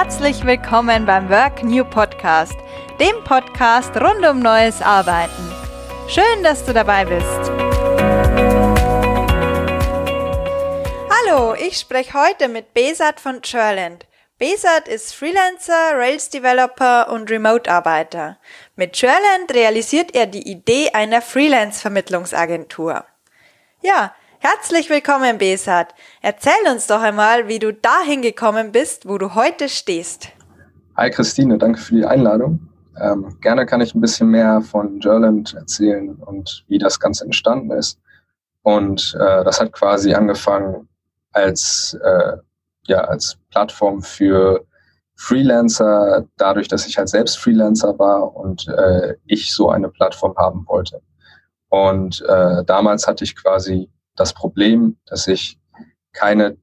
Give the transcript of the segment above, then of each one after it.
Herzlich willkommen beim Work New Podcast, dem Podcast rund um neues Arbeiten. Schön, dass du dabei bist. Hallo, ich spreche heute mit Behzad von Churland. Behzad ist Freelancer, Rails Developer und Remote-Arbeiter. Mit Churland realisiert er die Idee einer Freelance-Vermittlungsagentur. Ja, herzlich willkommen, Behzad. Erzähl uns doch einmal, wie du dahin gekommen bist, wo du heute stehst. Hi Christine, danke für die Einladung. Gerne kann ich ein bisschen mehr von Churland erzählen und wie das Ganze entstanden ist. Und das hat quasi angefangen als Plattform für Freelancer, dadurch, dass ich halt selbst Freelancer war und ich so eine Plattform haben wollte. Und damals hatte ich quasi das Problem, dass ich keine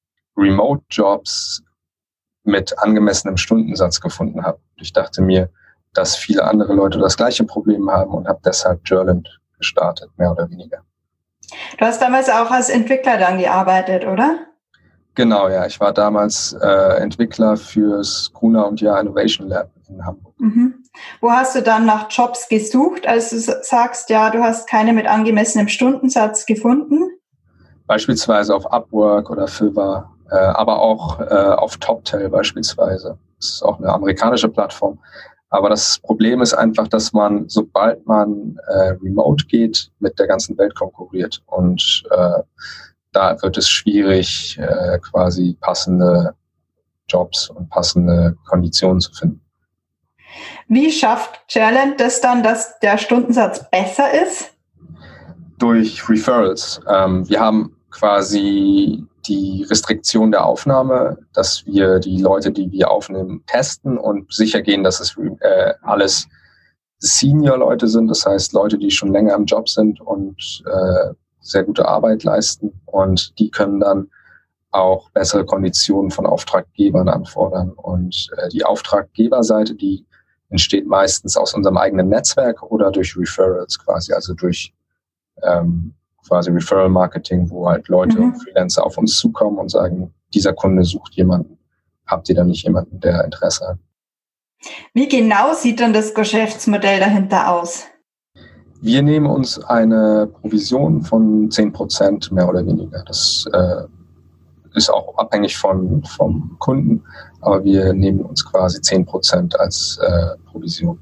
Remote-Jobs mit angemessenem Stundensatz gefunden habe. Ich dachte mir, dass viele andere Leute das gleiche Problem haben und habe deshalb Churland gestartet, mehr oder weniger. Du hast damals auch als Entwickler dann gearbeitet, oder? Genau, ja. Ich war damals Entwickler fürs Gruner & Jahr Innovation Lab in Hamburg. Mhm. Wo hast du dann nach Jobs gesucht, als du sagst, ja, du hast keine mit angemessenem Stundensatz gefunden? Beispielsweise auf Upwork oder Fiverr, aber auch auf Toptal beispielsweise. Das ist auch eine amerikanische Plattform. Aber das Problem ist einfach, dass man, sobald man remote geht, mit der ganzen Welt konkurriert. Und da wird es schwierig, quasi passende Jobs und passende Konditionen zu finden. Wie schafft Churland das dann, dass der Stundensatz besser ist? Durch Referrals. Wir haben quasi die Restriktion der Aufnahme, dass wir die Leute, die wir aufnehmen, testen und sicher gehen, dass es alles Senior-Leute sind. Das heißt, Leute, die schon länger im Job sind und sehr gute Arbeit leisten. Und die können dann auch bessere Konditionen von Auftraggebern anfordern. Und die Auftraggeberseite, die entsteht meistens aus unserem eigenen Netzwerk oder durch Referrals quasi, also durch quasi Referral-Marketing, wo halt Leute und Freelancer auf uns zukommen und sagen, dieser Kunde sucht jemanden. Habt ihr da nicht jemanden, der Interesse hat? Wie genau sieht dann das Geschäftsmodell dahinter aus? Wir nehmen uns eine Provision von 10% mehr oder weniger. Das ist auch abhängig vom Kunden, aber wir nehmen uns quasi 10% als Provision.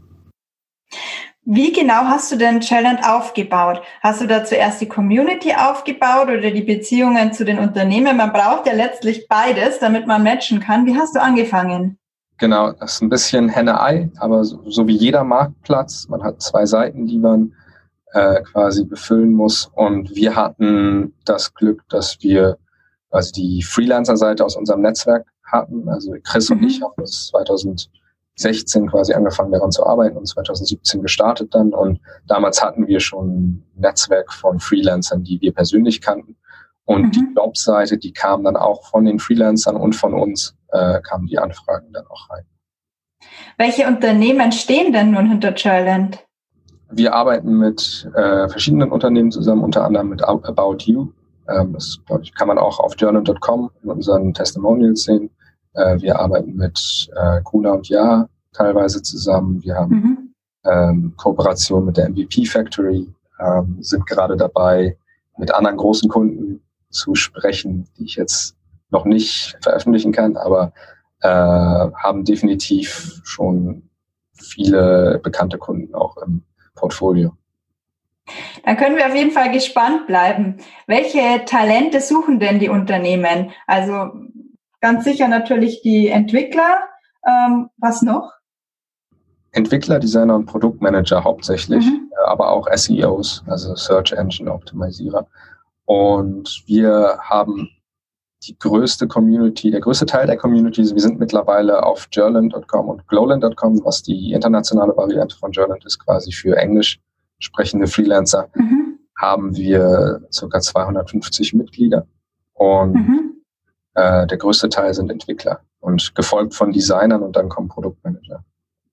Wie genau hast du denn Churland aufgebaut? Hast du da zuerst die Community aufgebaut oder die Beziehungen zu den Unternehmen? Man braucht ja letztlich beides, damit man matchen kann. Wie hast du angefangen? Genau, das ist ein bisschen Henne-Ei, aber so wie jeder Marktplatz. Man hat zwei Seiten, die man quasi befüllen muss. Und wir hatten das Glück, dass wir also die Freelancer-Seite aus unserem Netzwerk hatten. Also Chris und ich haben das 2016 quasi angefangen daran zu arbeiten und 2017 gestartet dann. Und damals hatten wir schon ein Netzwerk von Freelancern, die wir persönlich kannten. Und die Jobseite, die kam dann auch von den Freelancern und von uns, kamen die Anfragen dann auch rein. Welche Unternehmen stehen denn nun hinter Churland? Wir arbeiten mit verschiedenen Unternehmen zusammen, unter anderem mit About You. Das, glaube ich, kann man auch auf journal.com in unseren Testimonials sehen. Wir arbeiten mit Gruner & Jahr teilweise zusammen. Wir haben Kooperation mit der MVP Factory, sind gerade dabei, mit anderen großen Kunden zu sprechen, die ich jetzt noch nicht veröffentlichen kann, aber haben definitiv schon viele bekannte Kunden auch im Portfolio. Dann können wir auf jeden Fall gespannt bleiben. Welche Talente suchen denn die Unternehmen? Also ganz sicher natürlich die Entwickler. Was noch? Entwickler, Designer und Produktmanager hauptsächlich, aber auch SEOs, also Search Engine Optimizierer. Und wir haben die größte Community, der größte Teil der Community, wir sind mittlerweile auf Churland.com und Glowland.com, was die internationale Variante von Churland ist, quasi für englisch sprechende Freelancer, haben wir ca. 250 Mitglieder. Und der größte Teil sind Entwickler und gefolgt von Designern und dann kommen Produktmanager.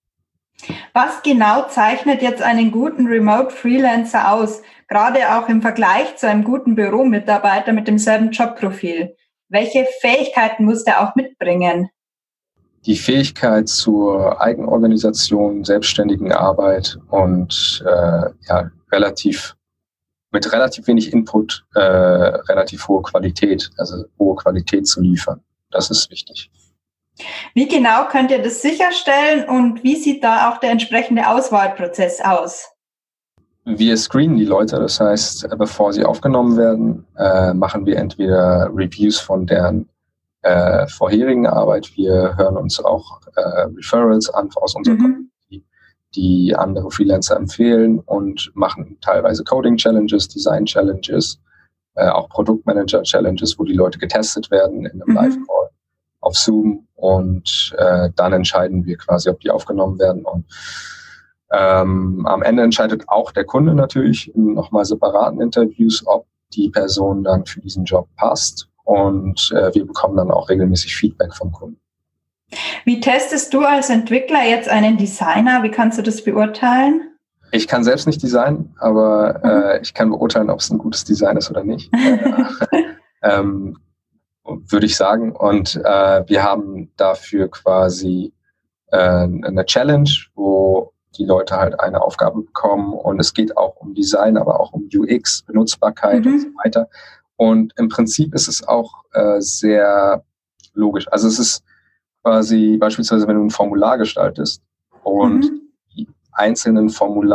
Was genau zeichnet jetzt einen guten Remote-Freelancer aus? Gerade auch im Vergleich zu einem guten Büromitarbeiter mit demselben Jobprofil. Welche Fähigkeiten muss der auch mitbringen? die Fähigkeit zur Eigenorganisation, selbstständigen Arbeit und mit relativ wenig Input relativ hohe Qualität, also hohe Qualität zu liefern. Das ist wichtig. Wie genau könnt ihr das sicherstellen und wie sieht da auch der entsprechende Auswahlprozess aus? Wir screenen die Leute, das heißt, bevor sie aufgenommen werden, machen wir entweder Reviews von deren vorherigen Arbeit. Wir hören uns auch Referrals an aus unserer Community, die andere Freelancer empfehlen und machen teilweise Coding-Challenges, Design-Challenges, auch Produktmanager-Challenges, wo die Leute getestet werden in einem Live-Call auf Zoom und dann entscheiden wir quasi, ob die aufgenommen werden. Und am Ende entscheidet auch der Kunde natürlich in nochmal separaten Interviews, ob die Person dann für diesen Job passt. Und wir bekommen dann auch regelmäßig Feedback vom Kunden. Wie testest du als Entwickler jetzt einen Designer? Wie kannst du das beurteilen? Ich kann selbst nicht designen, aber ich kann beurteilen, ob es ein gutes Design ist oder nicht. Würde ich sagen. Und wir haben dafür quasi eine Challenge, wo die Leute halt eine Aufgabe bekommen. Und es geht auch um Design, aber auch um UX, Benutzbarkeit und so weiter. Und im Prinzip ist es auch sehr logisch. Also es ist quasi beispielsweise, wenn du ein Formular gestaltest und die einzelnen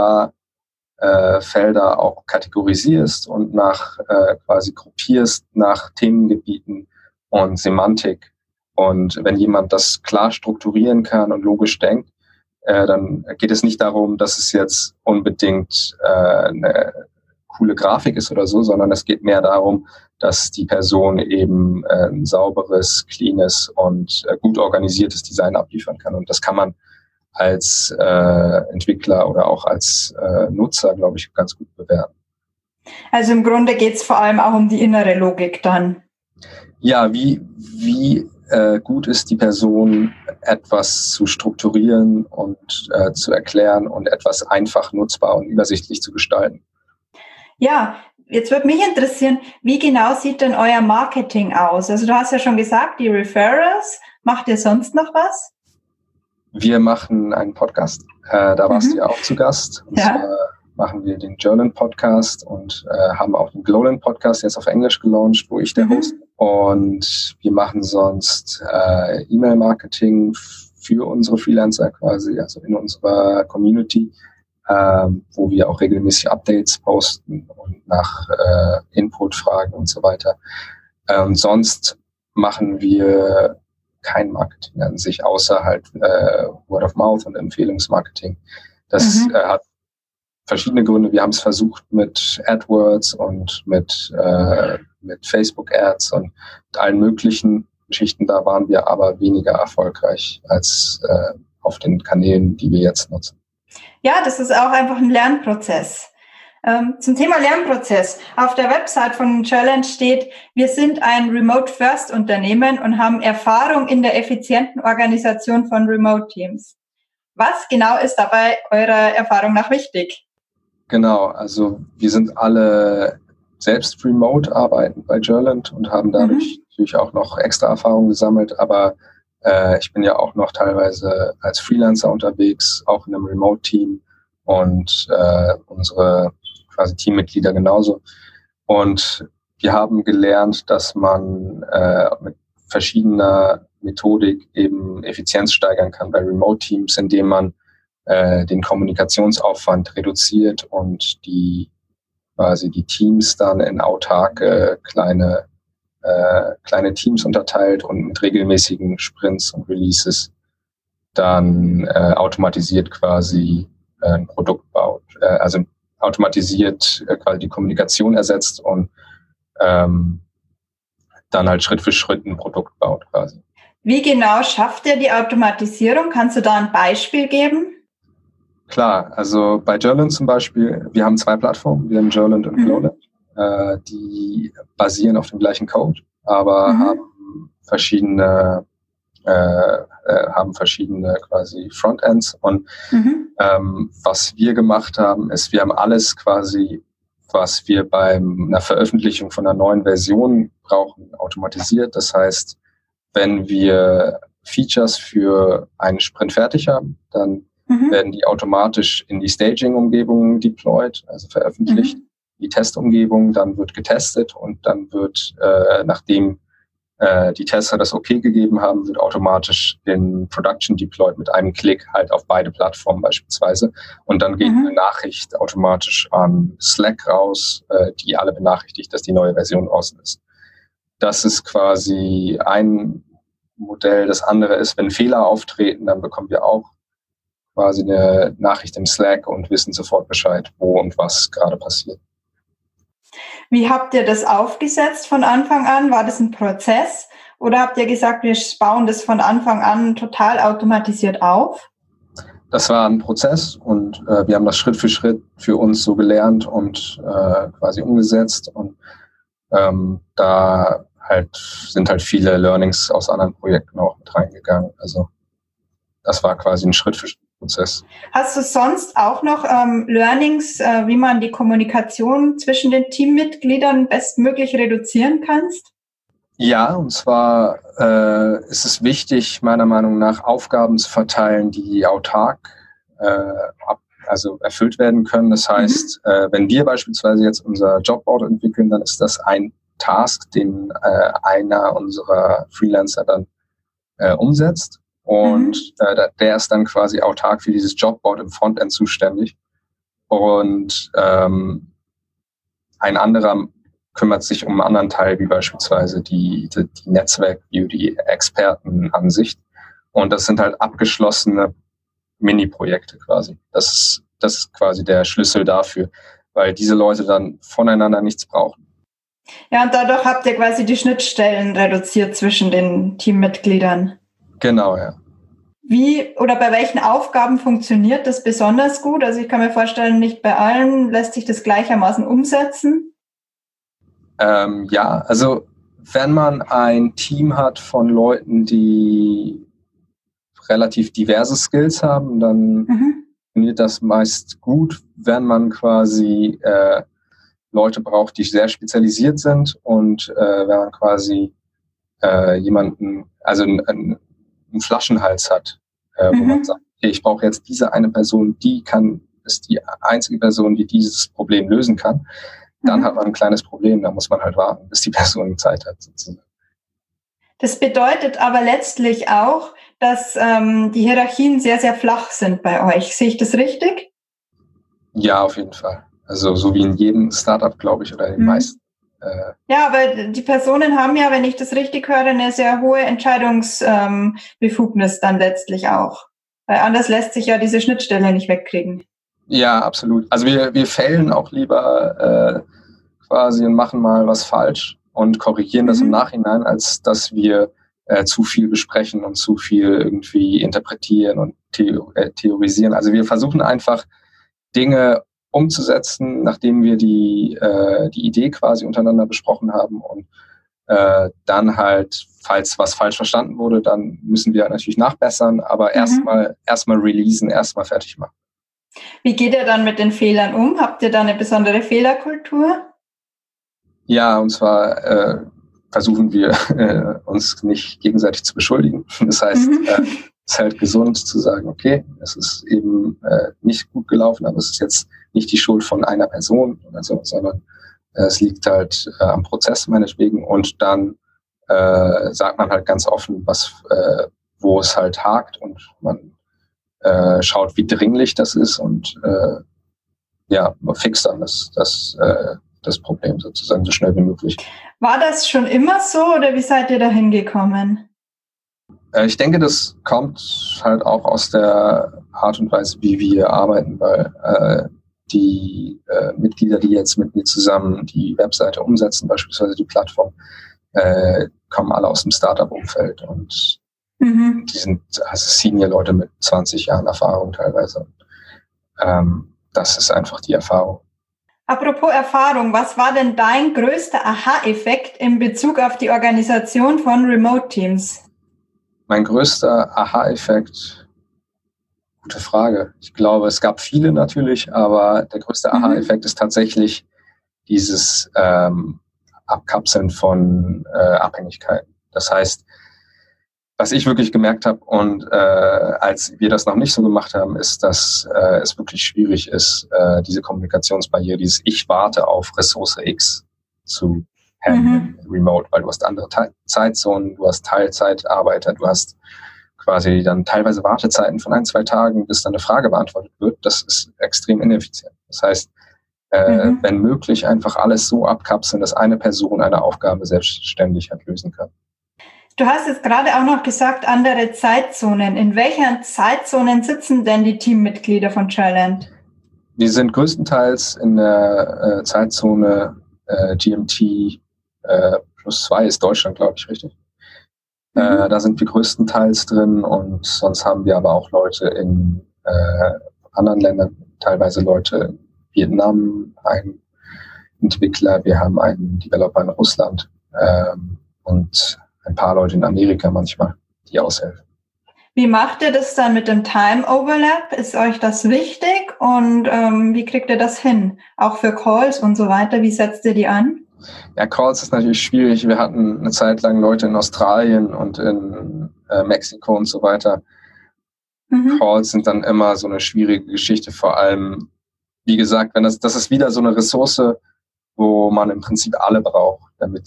Formularfelder auch kategorisierst und nach quasi gruppierst nach Themengebieten und Semantik. Und wenn jemand das klar strukturieren kann und logisch denkt, dann geht es nicht darum, dass es jetzt unbedingt eine coole Grafik ist oder so, sondern es geht mehr darum, dass die Person eben ein sauberes, cleanes und gut organisiertes Design abliefern kann. Und das kann man als Entwickler oder auch als Nutzer, glaube ich, ganz gut bewerten. Also im Grunde geht es vor allem auch um die innere Logik dann. Ja, wie gut ist die Person, etwas zu strukturieren und zu erklären und etwas einfach nutzbar und übersichtlich zu gestalten. Ja, jetzt würde mich interessieren, wie genau sieht denn euer Marketing aus? Also du hast ja schon gesagt, die Referrals. Macht ihr sonst noch was? Wir machen einen Podcast. Da warst du ja auch zu Gast. Und zwar machen wir den Jourland-Podcast und haben auch den Glowland-Podcast jetzt auf Englisch gelauncht, wo ich der Host bin. Und wir machen sonst E-Mail-Marketing für unsere Freelancer quasi, also in unserer Community, wo wir auch regelmäßig Updates posten und nach Input fragen und so weiter. Sonst machen wir kein Marketing an sich, außer halt Word of Mouth und Empfehlungsmarketing. Das hat verschiedene Gründe. Wir haben es versucht mit AdWords und mit Facebook-Ads und mit allen möglichen Geschichten. Da waren wir aber weniger erfolgreich als auf den Kanälen, die wir jetzt nutzen. Ja, das ist auch einfach ein Lernprozess. Zum Thema Lernprozess. Auf der Website von Jourland steht, wir sind ein Remote-First-Unternehmen und haben Erfahrung in der effizienten Organisation von Remote-Teams. Was genau ist dabei eurer Erfahrung nach wichtig? Genau, also wir sind alle selbst remote arbeiten bei Jourland und haben dadurch natürlich auch noch extra Erfahrung gesammelt, aber ich bin ja auch noch teilweise als Freelancer unterwegs, auch in einem Remote-Team und unsere quasi Teammitglieder genauso. Und wir haben gelernt, dass man mit verschiedener Methodik eben Effizienz steigern kann bei Remote-Teams, indem man den Kommunikationsaufwand reduziert und die Teams dann in autarke kleine Teams unterteilt und mit regelmäßigen Sprints und Releases dann automatisiert quasi ein Produkt baut, also automatisiert quasi die Kommunikation ersetzt und dann halt Schritt für Schritt ein Produkt baut quasi. Wie genau schafft ihr die Automatisierung? Kannst du da ein Beispiel geben? Klar, also bei Jourland zum Beispiel, wir haben 2 Plattformen, wir haben Jourland und Glowland. Die basieren auf dem gleichen Code, aber haben verschiedene quasi Frontends. Und was wir gemacht haben, ist, wir haben alles quasi, was wir bei einer Veröffentlichung von einer neuen Version brauchen, automatisiert. Das heißt, wenn wir Features für einen Sprint fertig haben, dann werden die automatisch in die Staging-Umgebung deployed, also veröffentlicht, die Testumgebung, dann wird getestet und dann wird, nachdem die Tester das okay gegeben haben, wird automatisch in Production deployed mit einem Klick halt auf beide Plattformen beispielsweise. Und dann geht eine Nachricht automatisch an Slack raus, die alle benachrichtigt, dass die neue Version draußen ist. Das ist quasi ein Modell. Das andere ist, wenn Fehler auftreten, dann bekommen wir auch quasi eine Nachricht im Slack und wissen sofort Bescheid, wo und was gerade passiert. Wie habt ihr das aufgesetzt von Anfang an? War das ein Prozess? Oder habt ihr gesagt, wir bauen das von Anfang an total automatisiert auf? Das war ein Prozess und wir haben das Schritt für Schritt für uns so gelernt und quasi umgesetzt. Und da sind halt viele Learnings aus anderen Projekten auch mit reingegangen. Also das war quasi ein Schritt für Schritt Prozess. Hast du sonst auch noch Learnings, wie man die Kommunikation zwischen den Teammitgliedern bestmöglich reduzieren kannst? Ja, und zwar ist es wichtig, meiner Meinung nach, Aufgaben zu verteilen, die autark erfüllt werden können. Das heißt, wenn wir beispielsweise jetzt unser Jobboard entwickeln, dann ist das ein Task, den einer unserer Freelancer dann umsetzt. Und der ist dann quasi autark für dieses Jobboard im Frontend zuständig. Und ein anderer kümmert sich um einen anderen Teil, wie beispielsweise die Netzwerk-View, die Expertenansicht. Und das sind halt abgeschlossene Mini-Projekte quasi. Das ist quasi der Schlüssel dafür, weil diese Leute dann voneinander nichts brauchen. Ja, und dadurch habt ihr quasi die Schnittstellen reduziert zwischen den Teammitgliedern. Genau, ja. Wie oder bei welchen Aufgaben funktioniert das besonders gut? Also ich kann mir vorstellen, nicht bei allen lässt sich das gleichermaßen umsetzen. Ja, also wenn man ein Team hat von Leuten, die relativ diverse Skills haben, dann funktioniert das meist gut, wenn man quasi Leute braucht, die sehr spezialisiert sind und wenn man quasi jemanden, also einen Flaschenhals hat, wo man sagt, okay, ich brauche jetzt diese eine Person, ist die einzige Person, die dieses Problem lösen kann. Dann hat man ein kleines Problem, da muss man halt warten, bis die Person Zeit hat, sozusagen. Das bedeutet aber letztlich auch, dass die Hierarchien sehr, sehr flach sind bei euch. Sehe ich das richtig? Ja, auf jeden Fall. Also so wie in jedem Startup, glaube ich, oder in den meisten. Ja, aber die Personen haben ja, wenn ich das richtig höre, eine sehr hohe Entscheidungsbefugnis dann letztlich auch. Weil anders lässt sich ja diese Schnittstelle nicht wegkriegen. Ja, absolut. Also wir failen auch lieber quasi und machen mal was falsch und korrigieren das im Nachhinein, als dass wir zu viel besprechen und zu viel irgendwie interpretieren und theorisieren. Also wir versuchen einfach Dinge umzusetzen, nachdem wir die Idee quasi untereinander besprochen haben und dann halt, falls was falsch verstanden wurde, dann müssen wir natürlich nachbessern, aber erstmal releasen, erstmal fertig machen. Wie geht ihr dann mit den Fehlern um? Habt ihr da eine besondere Fehlerkultur? Ja, und zwar versuchen wir uns nicht gegenseitig zu beschuldigen. Das heißt, es ist halt gesund zu sagen, okay, es ist eben nicht gut gelaufen, aber es ist jetzt nicht die Schuld von einer Person oder so, sondern es liegt halt am Prozess meinetwegen und dann sagt man halt ganz offen, wo es halt hakt und man schaut, wie dringlich das ist und man fixt dann das Problem sozusagen so schnell wie möglich. War das schon immer so oder wie seid ihr da hingekommen? Ich denke, das kommt halt auch aus der Art und Weise, wie wir arbeiten, weil die Mitglieder, die jetzt mit mir zusammen die Webseite umsetzen, beispielsweise die Plattform, kommen alle aus dem Startup-Umfeld und die sind also Senior-Leute mit 20 Jahren Erfahrung teilweise. Das ist einfach die Erfahrung. Apropos Erfahrung, was war denn dein größter Aha-Effekt in Bezug auf die Organisation von Remote-Teams? Mein größter Aha-Effekt, gute Frage. Ich glaube, es gab viele natürlich, aber der größte Aha-Effekt ist tatsächlich dieses Abkapseln von Abhängigkeiten. Das heißt, was ich wirklich gemerkt habe und als wir das noch nicht so gemacht haben, ist, dass es wirklich schwierig ist, diese Kommunikationsbarriere, dieses Ich warte auf Ressource X zu handeln, remote, weil du hast andere Zeitzonen, du hast Teilzeitarbeiter, du hast quasi dann teilweise Wartezeiten von 1-2 Tagen, bis dann eine Frage beantwortet wird. Das ist extrem ineffizient. Das heißt, wenn möglich, einfach alles so abkapseln, dass eine Person eine Aufgabe selbstständig halt lösen kann. Du hast jetzt gerade auch noch gesagt, andere Zeitzonen. In welchen Zeitzonen sitzen denn die Teammitglieder von Chairland? Wir sind größtenteils in der Zeitzone GMT +2 ist Deutschland, glaube ich, richtig. Da sind wir größtenteils drin und sonst haben wir aber auch Leute in anderen Ländern, teilweise Leute in Vietnam, einen Entwickler, wir haben einen Developer in Russland und ein paar Leute in Amerika manchmal, die aushelfen. Wie macht ihr das dann mit dem Time Overlap? Ist euch das wichtig und wie kriegt ihr das hin? Auch für Calls und so weiter, wie setzt ihr die an? Ja, Calls ist natürlich schwierig. Wir hatten eine Zeit lang Leute in Australien und in Mexiko und so weiter. Calls sind dann immer so eine schwierige Geschichte, vor allem, wie gesagt, wenn das ist wieder so eine Ressource, wo man im Prinzip alle braucht, damit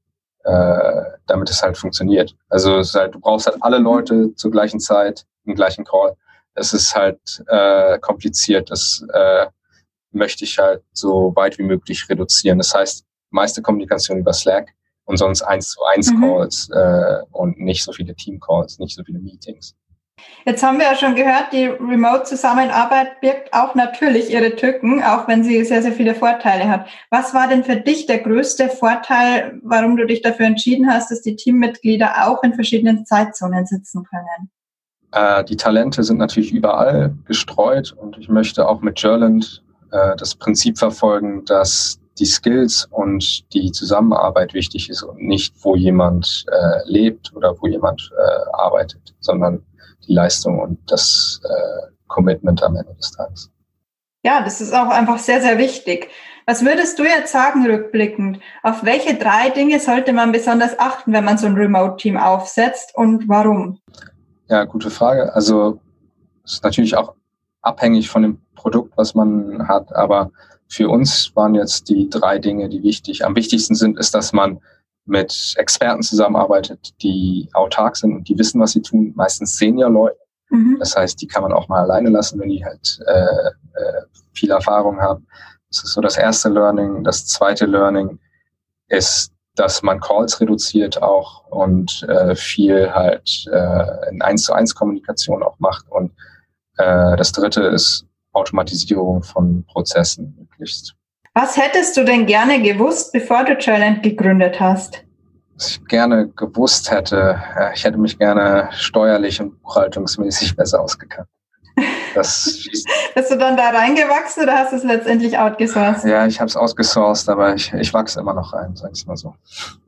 es halt funktioniert. Also es ist halt, du brauchst halt alle Leute zur gleichen Zeit im gleichen Call. Es ist halt kompliziert. Das möchte ich halt so weit wie möglich reduzieren. Das heißt, meiste Kommunikation über Slack und sonst 1-zu-1 Calls und nicht so viele Team-Calls, nicht so viele Meetings. Jetzt haben wir ja schon gehört, die Remote-Zusammenarbeit birgt auch natürlich ihre Tücken, auch wenn sie sehr, sehr viele Vorteile hat. Was war denn für dich der größte Vorteil, warum du dich dafür entschieden hast, dass die Teammitglieder auch in verschiedenen Zeitzonen sitzen können? Die Talente sind natürlich überall gestreut und ich möchte auch mit Chairland das Prinzip verfolgen, dass die Skills und die Zusammenarbeit wichtig ist und nicht, wo jemand lebt oder wo jemand arbeitet, sondern die Leistung und das Commitment am Ende des Tages. Ja, das ist auch einfach sehr, sehr wichtig. Was würdest du jetzt sagen, rückblickend? Auf welche 3 Dinge sollte man besonders achten, wenn man so ein Remote-Team aufsetzt und warum? Ja, gute Frage. Also es ist natürlich auch abhängig von dem Produkt, was man hat, aber für uns waren jetzt die 3 Dinge, die am wichtigsten sind, ist, dass man mit Experten zusammenarbeitet, die autark sind und die wissen, was sie tun, meistens Senior-Leute. Das heißt, die kann man auch mal alleine lassen, wenn die halt viel Erfahrung haben. Das ist so das erste Learning. Das zweite Learning ist, dass man Calls reduziert auch und viel halt in 1-zu-1 Kommunikation auch macht. Und das dritte ist Automatisierung von Prozessen möglichst. Was hättest du denn gerne gewusst, bevor du Chairland gegründet hast? Was ich gerne gewusst hätte, ich hätte mich gerne steuerlich und buchhaltungsmäßig besser ausgekannt. Bist du dann da reingewachsen oder hast du es letztendlich outgesourced? Ja, ich habe es outgesourced, aber ich wachse immer noch rein, sag ich mal so.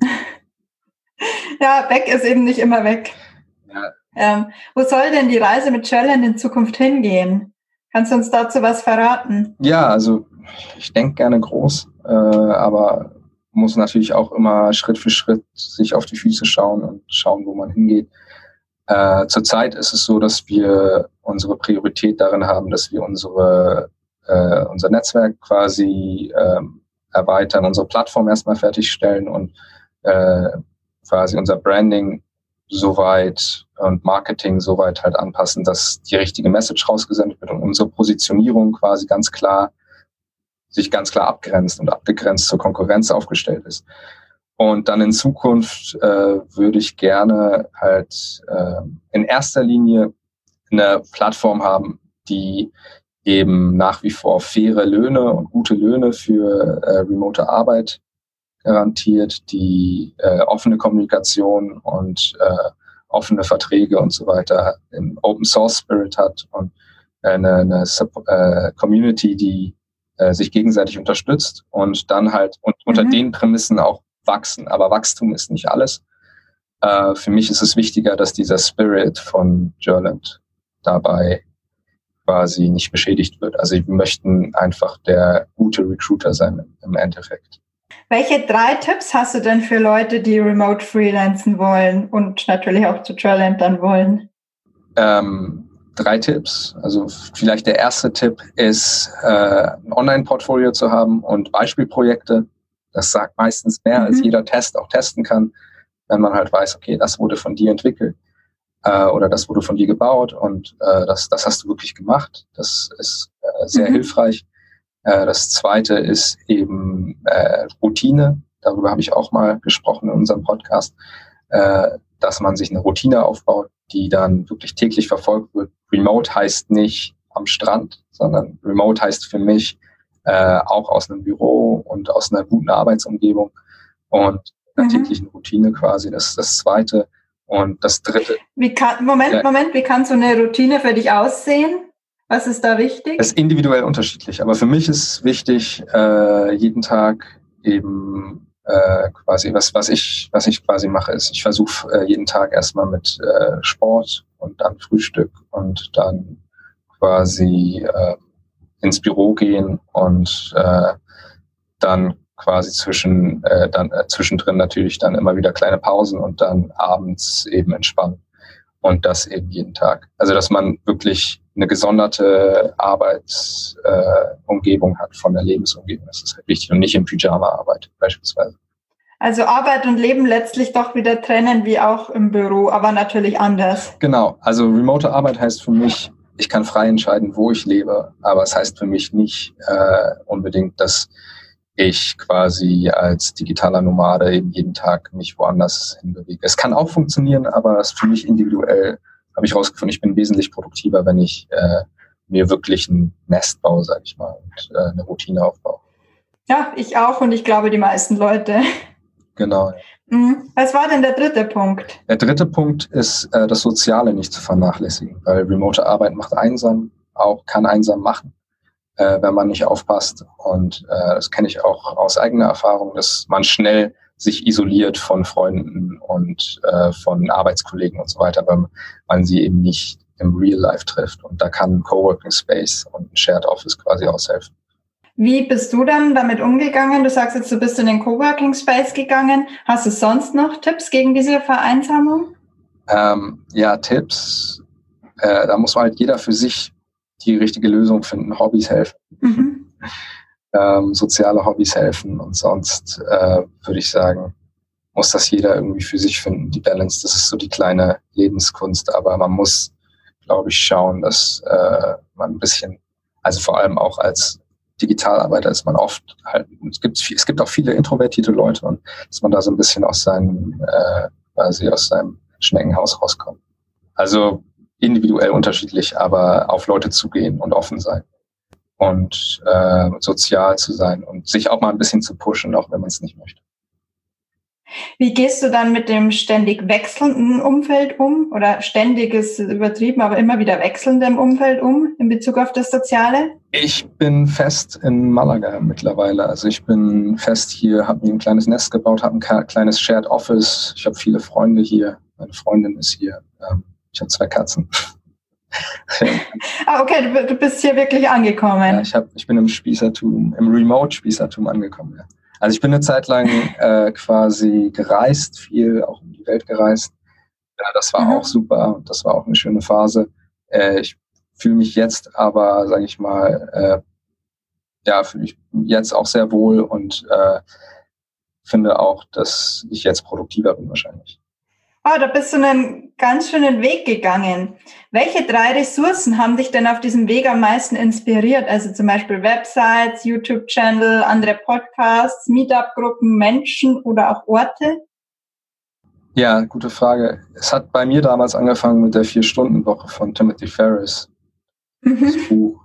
Ja, weg ist eben nicht immer weg. Ja. Wo soll denn die Reise mit Chairland in Zukunft hingehen? Kannst du uns dazu was verraten? Ja, also ich denke gerne groß, aber muss natürlich auch immer Schritt für Schritt sich auf die Füße schauen und schauen, wo man hingeht. Zurzeit ist es so, dass wir unsere Priorität darin haben, dass wir unser Netzwerk quasi erweitern, unsere Plattform erstmal fertigstellen und quasi unser Branding soweit und Marketing soweit halt anpassen, dass die richtige Message rausgesendet wird und unsere Positionierung quasi sich ganz klar abgrenzt und abgegrenzt zur Konkurrenz aufgestellt ist. Und dann in Zukunft würde ich gerne halt in erster Linie eine Plattform haben, die eben nach wie vor faire Löhne und gute Löhne für remote Arbeit garantiert, die offene Kommunikation und offene Verträge und so weiter im Open Source Spirit hat und eine Community, die sich gegenseitig unterstützt und dann halt unter den Prämissen auch wachsen. Aber Wachstum ist nicht alles. Für mich ist es wichtiger, dass dieser Spirit von Chairland dabei quasi nicht beschädigt wird. Also wir möchten einfach der gute Recruiter sein im Endeffekt. Welche 3 Tipps hast du denn für Leute, die remote freelancen wollen und natürlich auch zu Trellent dann wollen? 3 Tipps. Also vielleicht der erste Tipp ist, ein Online-Portfolio zu haben und Beispielprojekte. Das sagt meistens mehr, als jeder Test auch testen kann, wenn man halt weiß, okay, das wurde von dir entwickelt oder das wurde von dir gebaut und das hast du wirklich gemacht. Das ist sehr hilfreich. Das zweite ist eben Routine. Darüber habe ich auch mal gesprochen in unserem Podcast, dass man sich eine Routine aufbaut, die dann wirklich täglich verfolgt wird. Remote heißt nicht am Strand, sondern Remote heißt für mich auch aus einem Büro und aus einer guten Arbeitsumgebung und einer täglichen Routine quasi. Das ist das zweite. Und das dritte. Wie kann so eine Routine für dich aussehen? Was ist da wichtig? Das ist individuell unterschiedlich, aber für mich ist wichtig, jeden Tag eben quasi, was ich quasi mache, ist, ich versuche jeden Tag erstmal mit Sport und dann Frühstück und dann quasi ins Büro gehen und dann quasi zwischendrin natürlich dann immer wieder kleine Pausen und dann abends eben entspannen. Und das eben jeden Tag. Also, dass man wirklich eine gesonderte Arbeitsumgebung hat von der Lebensumgebung. Das ist halt wichtig und nicht im Pyjama arbeitet beispielsweise. Also Arbeit und Leben letztlich doch wieder trennen, wie auch im Büro, aber natürlich anders. Genau. Also remote Arbeit heißt für mich, ich kann frei entscheiden, wo ich lebe. Aber es heißt für mich nicht unbedingt, dass ich quasi als digitaler Nomade eben jeden Tag mich woanders hinbewege. Es kann auch funktionieren, aber das für mich individuell habe ich rausgefunden, ich bin wesentlich produktiver, wenn ich mir wirklich ein Nest baue, sage ich mal, und eine Routine aufbaue. Ja, ich auch und ich glaube die meisten Leute. Genau. Was war denn der dritte Punkt? Der dritte Punkt ist, das Soziale nicht zu vernachlässigen, weil remote Arbeit macht einsam, kann einsam machen, wenn man nicht aufpasst. Und das kenne ich auch aus eigener Erfahrung, dass man schnell sich isoliert von Freunden und von Arbeitskollegen und so weiter, weil man sie eben nicht im Real Life trifft. Und da kann ein Coworking Space und ein Shared Office quasi aushelfen. Wie bist du dann damit umgegangen? Du sagst jetzt, du bist in den Coworking Space gegangen. Hast du sonst noch Tipps gegen diese Vereinsamung? Ja, Tipps. Da muss man halt jeder für sich die richtige Lösung finden. Hobbys helfen. Soziale Hobbys helfen. Und sonst würde ich sagen, muss das jeder irgendwie für sich finden. Die Balance, das ist so die kleine Lebenskunst. Aber man muss, glaube ich, schauen, dass man ein bisschen, also vor allem auch als Digitalarbeiter ist man oft halt, es gibt auch viele introvertierte Leute und dass man da so ein bisschen aus seinem Schneckenhaus rauskommt. Also individuell unterschiedlich, aber auf Leute zugehen und offen sein und sozial zu sein und sich auch mal ein bisschen zu pushen, auch wenn man es nicht möchte. Wie gehst du dann mit dem ständig wechselnden Umfeld um? Oder ständig ist übertrieben, aber immer wieder wechselndem Umfeld um in Bezug auf das Soziale? Ich bin fest in Malaga mittlerweile. Also ich bin fest hier, habe mir ein kleines Nest gebaut, habe ein kleines Shared Office. Ich habe viele Freunde hier. Meine Freundin ist hier. Ich habe 2 Katzen. Okay, du bist hier wirklich angekommen. Ja, ich bin im Remote-Spießertum angekommen. Ja. Also ich bin eine Zeit lang quasi gereist, viel auch um die Welt gereist. Ja, das war auch super. Das war auch eine schöne Phase. Ich fühle mich jetzt aber, sage ich mal, fühle ich jetzt auch sehr wohl und finde auch, dass ich jetzt produktiver bin wahrscheinlich. Da bist du einen ganz schönen Weg gegangen. Welche 3 Ressourcen haben dich denn auf diesem Weg am meisten inspiriert? Also zum Beispiel Websites, YouTube-Channel, andere Podcasts, Meetup-Gruppen, Menschen oder auch Orte? Ja, gute Frage. Es hat bei mir damals angefangen mit der 4-Stunden-Woche von Timothy Ferriss. Das Buch.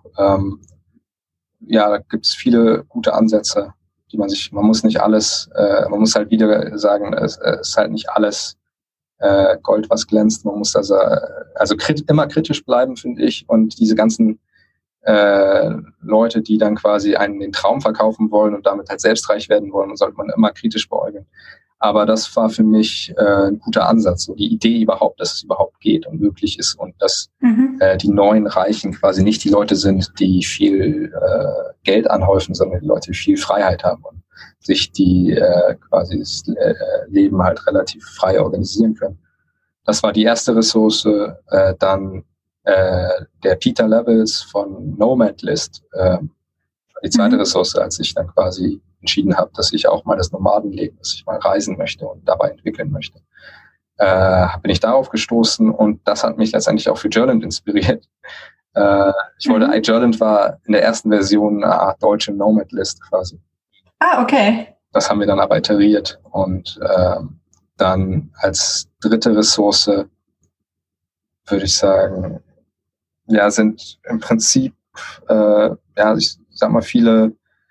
Da gibt es viele gute Ansätze, man muss nicht alles, man muss halt wieder sagen, es ist halt nicht alles Gold, was glänzt. Man muss immer kritisch bleiben, finde ich. Und diese ganzen Leute, die dann quasi einen den Traum verkaufen wollen und damit halt selbstreich werden wollen, sollte man immer kritisch beäugeln. Aber das war für mich ein guter Ansatz, so die Idee überhaupt, dass es überhaupt geht und möglich ist und dass die neuen Reichen quasi nicht die Leute sind, die viel Geld anhäufen, sondern die Leute, die viel Freiheit haben. Und sich die quasi das Leben halt relativ frei organisieren können. Das war die erste Ressource. Dann der Peter Levels von Nomad List, die zweite Ressource, als ich dann quasi entschieden habe, dass ich auch mal das Nomadenleben, dass ich mal reisen möchte und dabei entwickeln möchte. Bin ich darauf gestoßen und das hat mich letztendlich auch für Jourland inspiriert. Ich wollte, iJourland war in der ersten Version eine Art deutsche Nomad-List quasi. Ah, okay. Das haben wir dann aber iteriert und dann als dritte Ressource würde ich sagen, ja, sind im Prinzip, ich sag mal, viele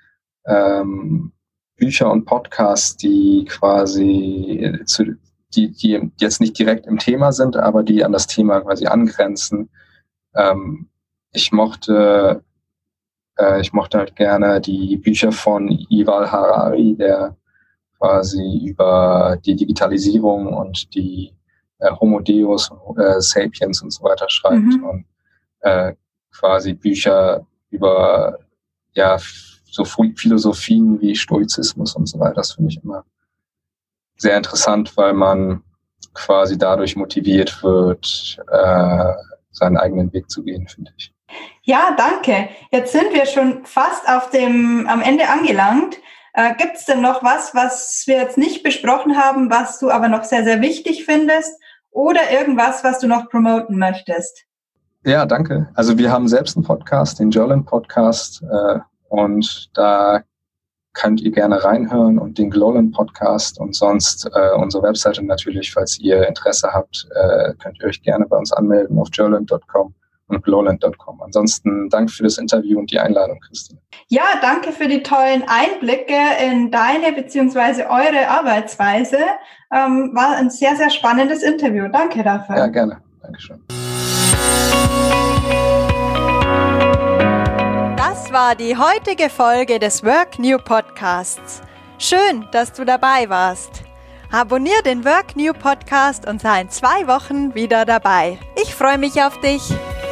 Bücher und Podcasts, die quasi die jetzt nicht direkt im Thema sind, aber die an das Thema quasi angrenzen. Ich mochte halt gerne die Bücher von Yuval Harari, der quasi über die Digitalisierung und die Homo Deus, Sapiens und so weiter schreibt und quasi Bücher über so Philosophien wie Stoizismus und so weiter. Das finde ich immer sehr interessant, weil man quasi dadurch motiviert wird, seinen eigenen Weg zu gehen, finde ich. Ja, danke. Jetzt sind wir schon fast am Ende angelangt. Gibt es denn noch was wir jetzt nicht besprochen haben, was du aber noch sehr, sehr wichtig findest oder irgendwas, was du noch promoten möchtest? Ja, danke. Also wir haben selbst einen Podcast, den Jourland Podcast, und da könnt ihr gerne reinhören und den Glowland Podcast und sonst unsere Webseite natürlich, falls ihr Interesse habt, könnt ihr euch gerne bei uns anmelden auf jourland.com und glowland.com. Ansonsten danke für das Interview und die Einladung, Christine. Ja, danke für die tollen Einblicke in deine bzw. eure Arbeitsweise. War ein sehr, sehr spannendes Interview. Danke dafür. Ja, gerne. Dankeschön. Das war die heutige Folge des Work New Podcasts. Schön, dass du dabei warst. Abonnier den Work New Podcast und sei in 2 Wochen wieder dabei. Ich freue mich auf dich.